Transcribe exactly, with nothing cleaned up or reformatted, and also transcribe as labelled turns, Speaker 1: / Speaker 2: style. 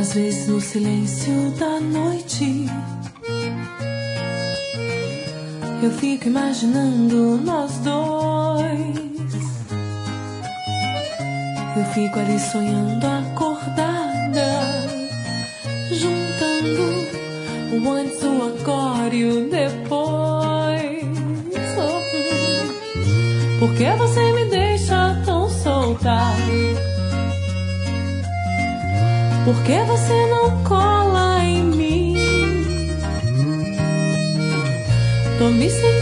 Speaker 1: Às vezes no silêncio da noite eu fico imaginando nós dois. Eu fico ali sonhando acordada, juntando o antes, o agora e o depois. Oh, por que você me deixa tão solta? Por que você não cola em mim? Tô me sentindo